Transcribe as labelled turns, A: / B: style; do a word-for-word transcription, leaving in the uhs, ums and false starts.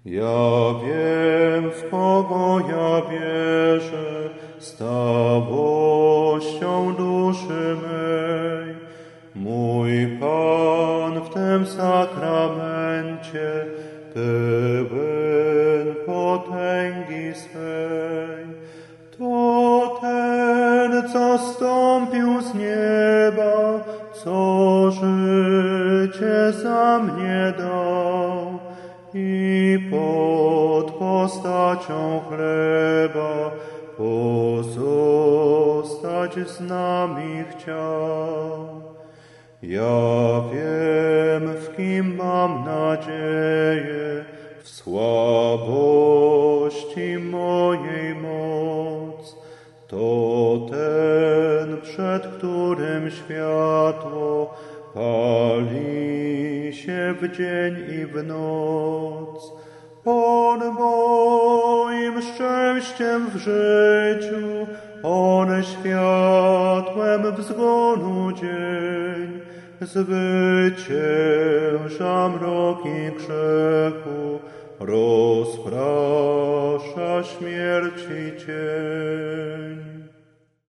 A: Ja wiem, w kogo ja wierzę, stałością duszy mej. Mój Pan w tym sakramencie pełen potęgi swej. To ten, co stąpił z nieba, co życie za mnie dał i pod postacią chleba pozostać z nami chciał. Ja wiem, w kim mam nadzieję, w słabości mojej moc. To ten, przed którym światło pali się w dzień i w noc. On moim szczęściem w życiu, on światłem w zgonu dzień. Zwycięża mroki grzechu, rozprasza śmierci cień.